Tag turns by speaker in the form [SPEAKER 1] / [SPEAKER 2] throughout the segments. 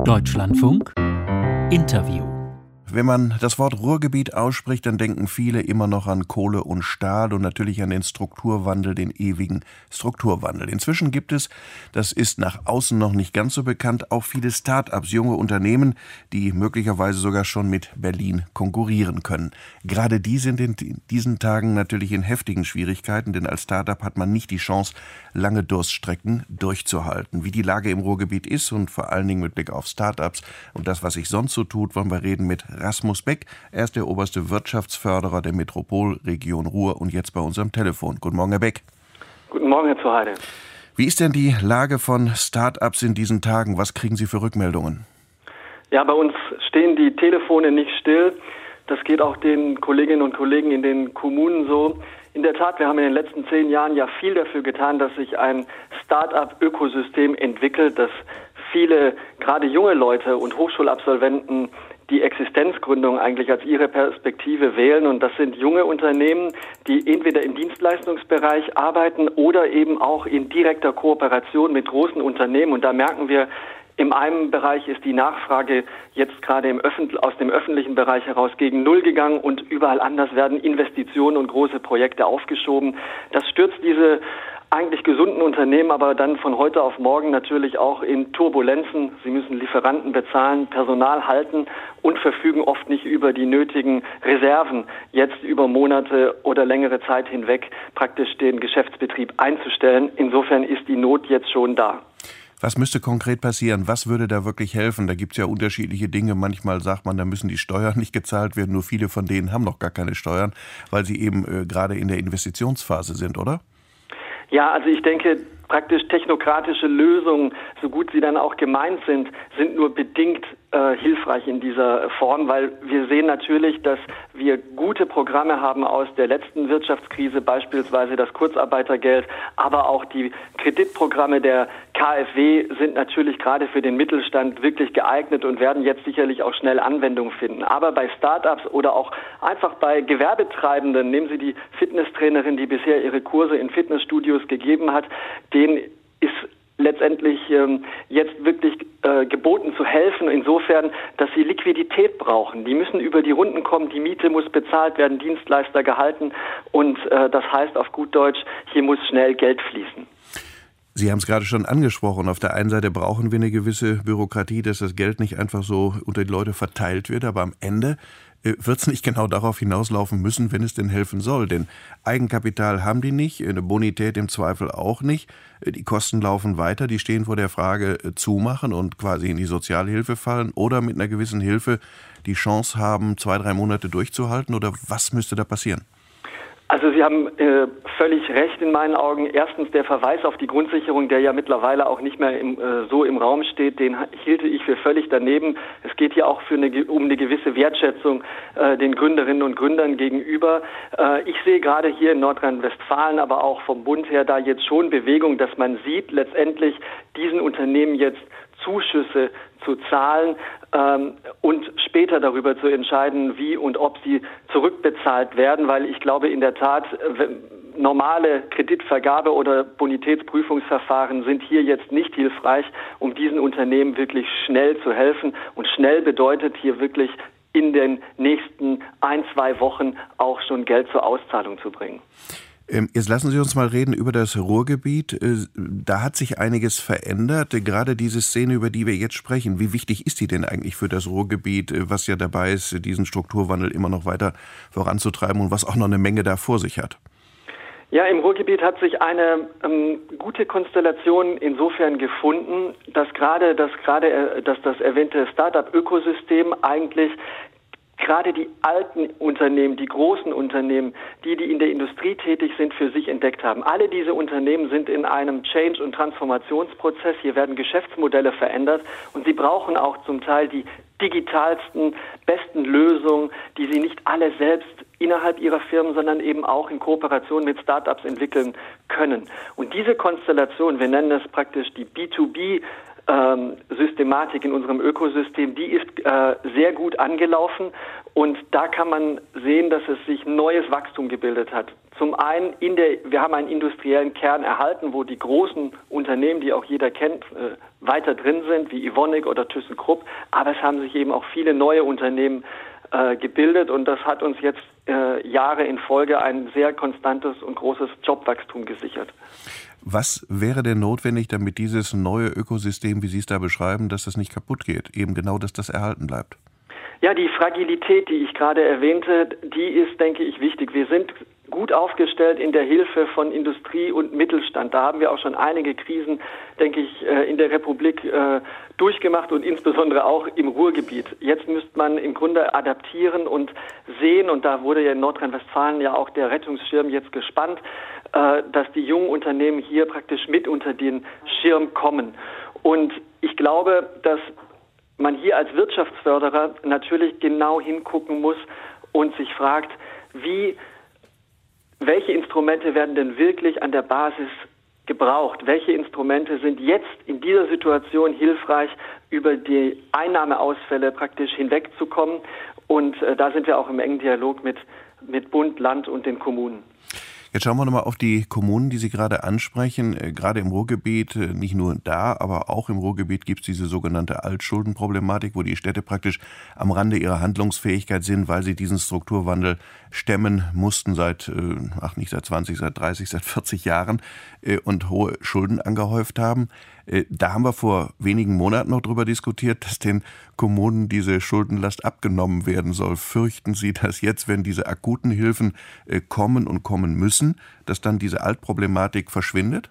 [SPEAKER 1] Deutschlandfunk Interview.
[SPEAKER 2] Wenn man das Wort Ruhrgebiet ausspricht, dann denken viele immer noch an Kohle und Stahl und natürlich an den Strukturwandel, den ewigen Strukturwandel. Inzwischen gibt es, das ist nach außen noch nicht ganz so bekannt, auch viele Start-ups, junge Unternehmen, die möglicherweise sogar schon mit Berlin konkurrieren können. Gerade die sind in diesen Tagen natürlich in heftigen Schwierigkeiten, denn als Start-up hat man nicht die Chance, lange Durststrecken durchzuhalten. Wie die Lage im Ruhrgebiet ist und vor allen Dingen mit Blick auf Start-ups und das, was sich sonst so tut, wollen wir reden mit Rasmus Beck. Er ist der oberste Wirtschaftsförderer der Metropolregion Ruhr und jetzt bei uns am Telefon. Guten Morgen, Herr Beck.
[SPEAKER 3] Guten Morgen, Herr Zuheide.
[SPEAKER 2] Wie ist denn die Lage von Start-ups in diesen Tagen? Was kriegen Sie für Rückmeldungen?
[SPEAKER 3] Ja, bei uns stehen die Telefone nicht still. Das geht auch den Kolleginnen und Kollegen in den Kommunen so. In der Tat, wir haben in den letzten 10 Jahren ja viel dafür getan, dass sich ein Start-up-Ökosystem entwickelt, dass viele, gerade junge Leute und Hochschulabsolventen, die Existenzgründung eigentlich als ihre Perspektive wählen. Und das sind junge Unternehmen, die entweder im Dienstleistungsbereich arbeiten oder eben auch in direkter Kooperation mit großen Unternehmen. Und da merken wir, in einem Bereich ist die Nachfrage jetzt gerade aus dem öffentlichen Bereich heraus gegen Null gegangen und überall anders werden Investitionen und große Projekte aufgeschoben. Das stürzt diese eigentlich gesunden Unternehmen aber dann von heute auf morgen natürlich auch in Turbulenzen. Sie müssen Lieferanten bezahlen, Personal halten und verfügen oft nicht über die nötigen Reserven, jetzt über Monate oder längere Zeit hinweg praktisch den Geschäftsbetrieb einzustellen. Insofern ist die Not jetzt schon da.
[SPEAKER 2] Was müsste konkret passieren? Was würde da wirklich helfen? Da gibt es ja unterschiedliche Dinge. Manchmal sagt man, da müssen die Steuern nicht gezahlt werden. Nur viele von denen haben noch gar keine Steuern, weil sie eben gerade in der Investitionsphase sind, oder?
[SPEAKER 3] Ja, also ich denke, praktisch technokratische Lösungen, so gut sie dann auch gemeint sind nur bedingt hilfreich in dieser Form, weil wir sehen natürlich, dass wir gute Programme haben aus der letzten Wirtschaftskrise, beispielsweise das Kurzarbeitergeld, aber auch die Kreditprogramme der KfW sind natürlich gerade für den Mittelstand wirklich geeignet und werden jetzt sicherlich auch schnell Anwendung finden. Aber bei Start-ups oder auch einfach bei Gewerbetreibenden, nehmen Sie die Fitnesstrainerin, die bisher ihre Kurse in Fitnessstudios gegeben hat, denen ist letztendlich jetzt wirklich geboten zu helfen, insofern, dass sie Liquidität brauchen. Die müssen über die Runden kommen, die Miete muss bezahlt werden, Dienstleister gehalten und das heißt auf gut Deutsch, hier muss schnell Geld fließen.
[SPEAKER 2] Sie haben es gerade schon angesprochen. Auf der einen Seite brauchen wir eine gewisse Bürokratie, dass das Geld nicht einfach so unter die Leute verteilt wird, aber am Ende wird es nicht genau darauf hinauslaufen müssen, wenn es denn helfen soll. Denn Eigenkapital haben die nicht, eine Bonität im Zweifel auch nicht. Die Kosten laufen weiter, die stehen vor der Frage zumachen und quasi in die Sozialhilfe fallen oder mit einer gewissen Hilfe die Chance haben, 2-3 Monate durchzuhalten. Oder was müsste da passieren?
[SPEAKER 3] Also Sie haben völlig recht in meinen Augen. Erstens der Verweis auf die Grundsicherung, der ja mittlerweile auch nicht mehr so im Raum steht, den hielte ich für völlig daneben. Es geht hier auch um eine gewisse Wertschätzung den Gründerinnen und Gründern gegenüber. Ich sehe gerade hier in Nordrhein-Westfalen, aber auch vom Bund her da jetzt schon Bewegung, dass man sieht, letztendlich diesen Unternehmen jetzt Zuschüsse zu zahlen und später darüber zu entscheiden, wie und ob sie zurückbezahlt werden, weil ich glaube in der Tat, normale Kreditvergabe oder Bonitätsprüfungsverfahren sind hier jetzt nicht hilfreich, um diesen Unternehmen wirklich schnell zu helfen. Und schnell bedeutet hier wirklich in den nächsten 1-2 Wochen auch schon Geld zur Auszahlung zu bringen.
[SPEAKER 2] Jetzt lassen Sie uns mal reden über das Ruhrgebiet. Da hat sich einiges verändert. Gerade diese Szene, über die wir jetzt sprechen, wie wichtig ist die denn eigentlich für das Ruhrgebiet, was ja dabei ist, diesen Strukturwandel immer noch weiter voranzutreiben und was auch noch eine Menge da vor sich hat?
[SPEAKER 3] Ja, im Ruhrgebiet hat sich eine gute Konstellation insofern gefunden, dass das erwähnte Start-up-Ökosystem eigentlich gerade die alten Unternehmen, die großen Unternehmen, die in der Industrie tätig sind, für sich entdeckt haben. Alle diese Unternehmen sind in einem Change- und Transformationsprozess. Hier werden Geschäftsmodelle verändert und sie brauchen auch zum Teil die digitalsten, besten Lösungen, die sie nicht alle selbst innerhalb ihrer Firmen, sondern eben auch in Kooperation mit Startups entwickeln können. Und diese Konstellation, wir nennen es praktisch die B2B Systematik in unserem Ökosystem, die ist sehr gut angelaufen und da kann man sehen, dass es sich neues Wachstum gebildet hat. Zum einen, wir haben einen industriellen Kern erhalten, wo die großen Unternehmen, die auch jeder kennt, weiter drin sind, wie Evonik oder ThyssenKrupp. Aber es haben sich eben auch viele neue Unternehmen gebildet und das hat uns jetzt Jahre in Folge ein sehr konstantes und großes Jobwachstum gesichert.
[SPEAKER 2] Was wäre denn notwendig, damit dieses neue Ökosystem, wie Sie es da beschreiben, dass das nicht kaputt geht? Eben genau, dass das erhalten bleibt.
[SPEAKER 3] Ja, die Fragilität, die ich gerade erwähnte, die ist, denke ich, wichtig. Wir sind gut aufgestellt in der Hilfe von Industrie und Mittelstand. Da haben wir auch schon einige Krisen, denke ich, in der Republik durchgemacht und insbesondere auch im Ruhrgebiet. Jetzt müsste man im Grunde adaptieren und sehen, und da wurde ja in Nordrhein-Westfalen ja auch der Rettungsschirm jetzt gespannt, dass die jungen Unternehmen hier praktisch mit unter den Schirm kommen. Und ich glaube, dass man hier als Wirtschaftsförderer natürlich genau hingucken muss und sich fragt, welche Instrumente werden denn wirklich an der Basis gebraucht? Welche Instrumente sind jetzt in dieser Situation hilfreich, über die Einnahmeausfälle praktisch hinwegzukommen? Und da sind wir auch im engen Dialog mit Bund, Land und den Kommunen.
[SPEAKER 2] Jetzt schauen wir nochmal auf die Kommunen, die Sie gerade ansprechen. Gerade im Ruhrgebiet, nicht nur da, aber auch im Ruhrgebiet gibt es diese sogenannte Altschuldenproblematik, wo die Städte praktisch am Rande ihrer Handlungsfähigkeit sind, weil sie diesen Strukturwandel stemmen mussten nicht seit 20, seit 30, seit 40 Jahren und hohe Schulden angehäuft haben. Da haben wir vor wenigen Monaten noch darüber diskutiert, dass den Kommunen diese Schuldenlast abgenommen werden soll. Fürchten Sie, dass jetzt, wenn diese akuten Hilfen kommen und kommen müssen, dass dann diese Altproblematik verschwindet?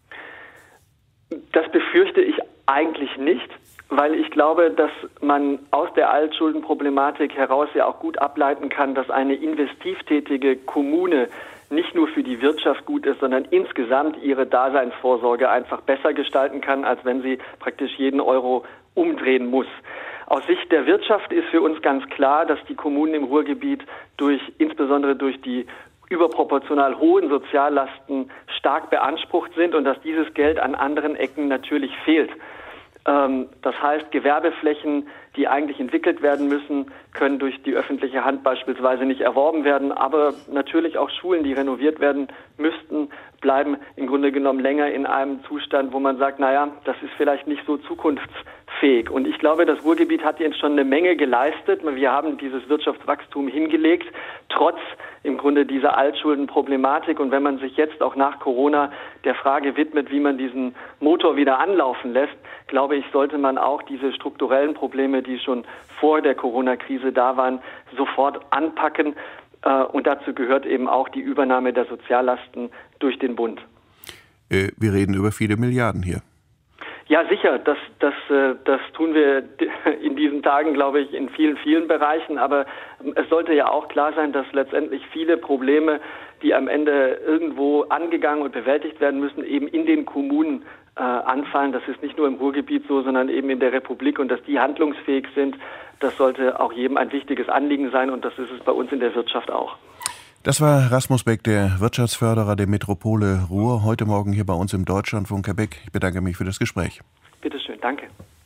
[SPEAKER 3] Das befürchte ich eigentlich nicht, weil ich glaube, dass man aus der Altschuldenproblematik heraus ja auch gut ableiten kann, dass eine investiv tätige Kommune nicht nur für die Wirtschaft gut ist, sondern insgesamt ihre Daseinsvorsorge einfach besser gestalten kann, als wenn sie praktisch jeden Euro umdrehen muss. Aus Sicht der Wirtschaft ist für uns ganz klar, dass die Kommunen im Ruhrgebiet insbesondere durch die überproportional hohen Soziallasten stark beansprucht sind und dass dieses Geld an anderen Ecken natürlich fehlt. Das heißt, Gewerbeflächen, die eigentlich entwickelt werden müssen, können durch die öffentliche Hand beispielsweise nicht erworben werden. Aber natürlich auch Schulen, die renoviert werden müssten, bleiben im Grunde genommen länger in einem Zustand, wo man sagt, das ist vielleicht nicht so zukunftsfähig. Und ich glaube, das Ruhrgebiet hat jetzt schon eine Menge geleistet. Wir haben dieses Wirtschaftswachstum hingelegt, trotz im Grunde dieser Altschuldenproblematik. Und wenn man sich jetzt auch nach Corona der Frage widmet, wie man diesen Motor wieder anlaufen lässt, glaube ich, sollte man auch diese strukturellen Probleme, die schon vor der Corona-Krise da waren, sofort anpacken. Und dazu gehört eben auch die Übernahme der Soziallasten durch den Bund.
[SPEAKER 2] Wir reden über viele Milliarden hier.
[SPEAKER 3] Ja, sicher. Das tun wir in diesen Tagen, glaube ich, in vielen, vielen Bereichen. Aber es sollte ja auch klar sein, dass letztendlich viele Probleme, die am Ende irgendwo angegangen und bewältigt werden müssen, eben in den Kommunen anfallen. Das ist nicht nur im Ruhrgebiet so, sondern eben in der Republik. Und dass die handlungsfähig sind, das sollte auch jedem ein wichtiges Anliegen sein. Und das ist es bei uns in der Wirtschaft auch.
[SPEAKER 2] Das war Rasmus Beck, der Wirtschaftsförderer der Metropole Ruhr, heute Morgen hier bei uns im Deutschlandfunk. Herr Beck, ich bedanke mich für das Gespräch.
[SPEAKER 3] Bitte schön, danke.